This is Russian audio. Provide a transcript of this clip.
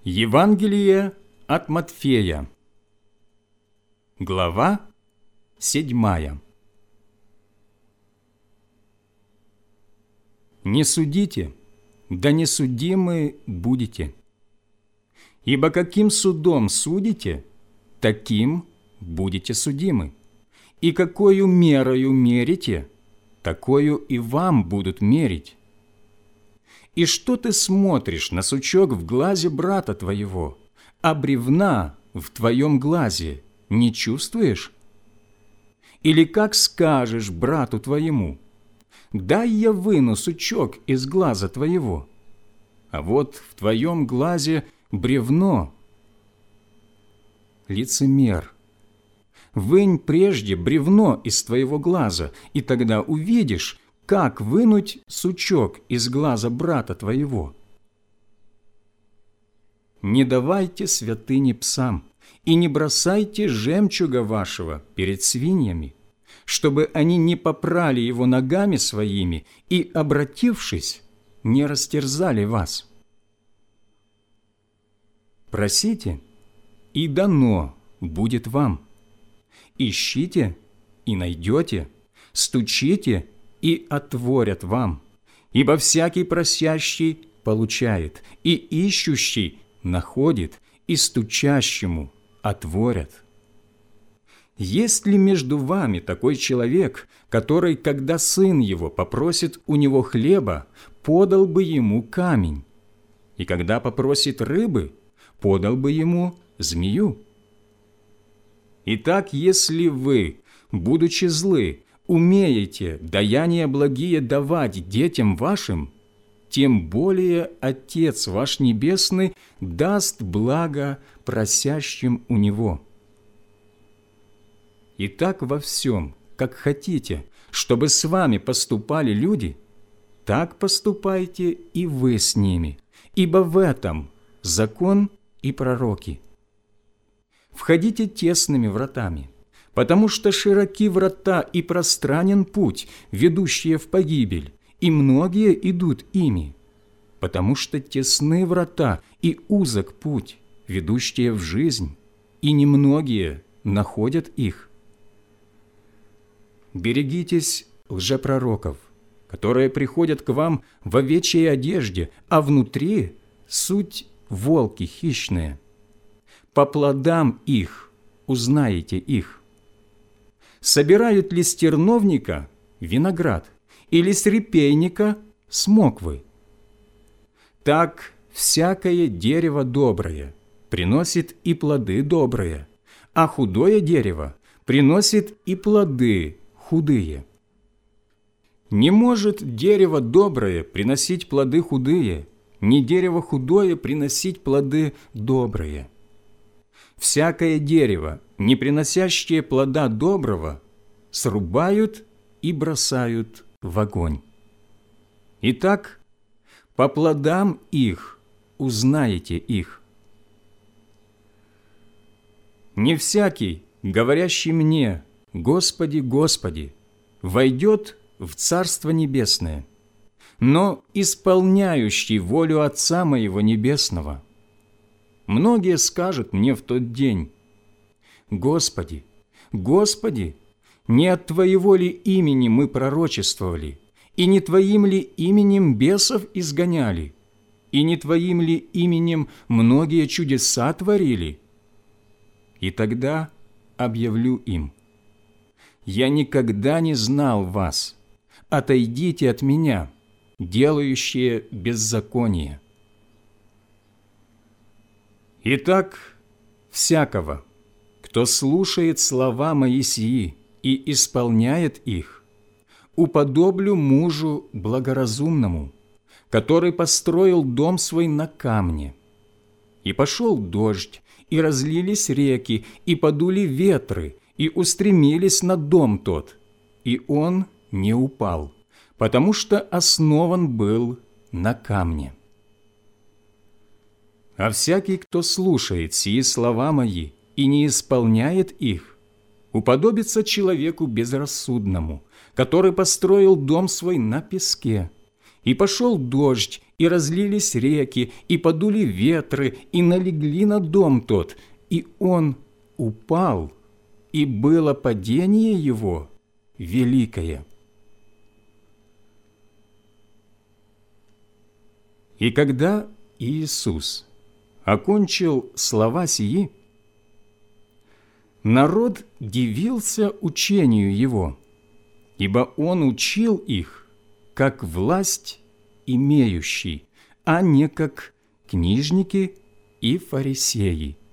Евангелие от Матфея, глава 7. «Не судите, да не судимы будете. Ибо каким судом судите, таким будете судимы, и какою мерою мерите, такою и вам будут мерить. И что ты смотришь на сучок в глазе брата твоего, а бревна в твоем глазе не чувствуешь? Или как скажешь брату твоему: дай я выну сучок из глаза твоего, а вот в твоем глазе бревно? Лицемер, вынь прежде бревно из твоего глаза, и тогда увидишь, как вынуть сучок из глаза брата твоего. Не давайте святыни псам, и не бросайте жемчуга вашего перед свиньями, чтобы они не попрали его ногами своими и, обратившись, не растерзали вас. Просите, и дано будет вам. Ищите, и найдете, стучите, и отворят вам. Ибо всякий просящий получает, и ищущий находит, и стучащему отворят. Есть ли между вами такой человек, который, когда сын его попросит у него хлеба, подал бы ему камень, и когда попросит рыбы, подал бы ему змею? Итак, если вы, будучи злы, умеете даяния благие давать детям вашим, тем более Отец ваш Небесный даст благо просящим у Него. Итак, во всем, как хотите, чтобы с вами поступали люди, так поступайте и вы с ними, ибо в этом закон и пророки. Входите тесными вратами, потому что широки врата и пространен путь, ведущие в погибель, и многие идут ими, потому что тесны врата и узок путь, ведущие в жизнь, и немногие находят их. Берегитесь лжепророков, которые приходят к вам в овечьей одежде, а внутри суть волки хищные. По плодам их узнаете их. Собирают ли с терновника виноград, или с репейника смоквы? Так всякое дерево доброе приносит и плоды добрые, а худое дерево приносит и плоды худые. Не может дерево доброе приносить плоды худые, ни дерево худое приносить плоды добрые. Всякое дерево, не приносящее плода доброго, срубают и бросают в огонь. Итак, по плодам их узнаете их. Не всякий, говорящий мне: Господи, Господи, войдет в Царство Небесное, но исполняющий волю Отца Моего Небесного. Многие скажут мне в тот день: Господи, Господи, не от Твоего ли имени мы пророчествовали, и не Твоим ли именем бесов изгоняли, и не Твоим ли именем многие чудеса творили? И тогда объявлю им: я никогда не знал вас, отойдите от меня, делающие беззаконие. Итак, всякого, кто слушает слова мои сии и исполняет их, уподоблю мужу благоразумному, который построил дом свой на камне. И пошел дождь, и разлились реки, и подули ветры, и устремились на дом тот, и он не упал, потому что основан был на камне. А всякий, кто слушает сии слова мои и не исполняет их, уподобится человеку безрассудному, который построил дом свой на песке, и пошел дождь, и разлились реки, и подули ветры, и налегли на дом тот, и он упал, и было падение его великое. И когда Иисус окончил слова сии, народ дивился учению Его, ибо Он учил их, как власть имеющий, а не как книжники и фарисеи.